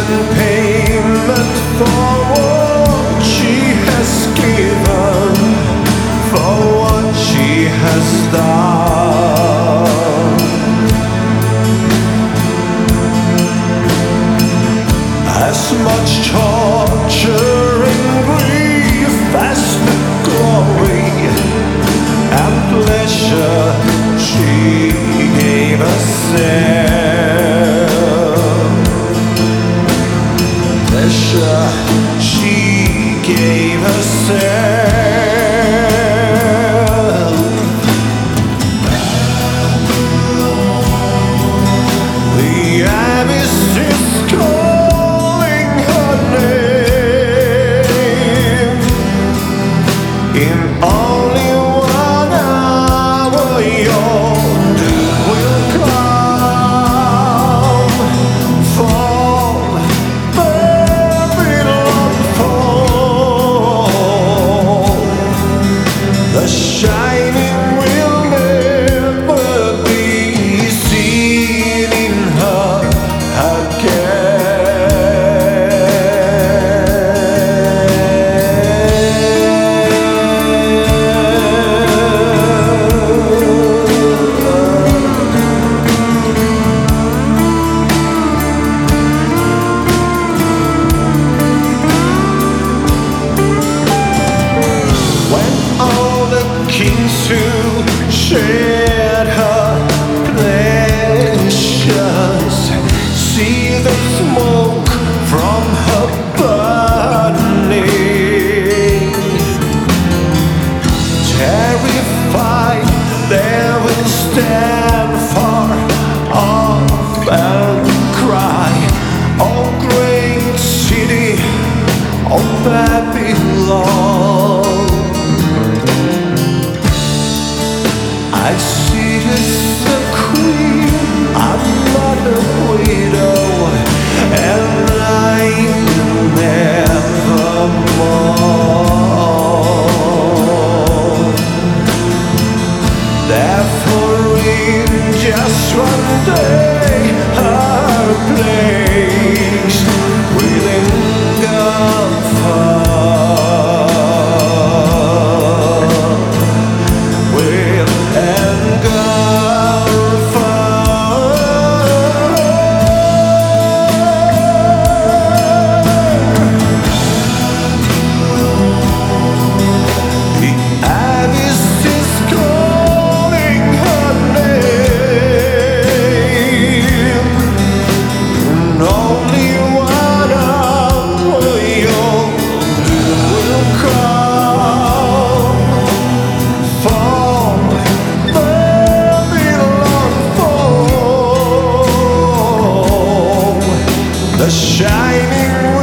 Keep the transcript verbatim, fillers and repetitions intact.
in payment for what she has given, for what she has done. As much torture and grief as the glory and pleasure she gave herself. Pleasure she gave herself. The abyss is calling her name. In only one hour your doom will come. Fall, Babylon, fall. The shining will never be seen in her kings who shared her pleasures see the smoke from her burning. Terrified, they will stand far off and cry, "Oh great city of Babylon, I see this the queen, I'm not a widow, and I'm nevermore. Therefore in just one day her place within God's the shining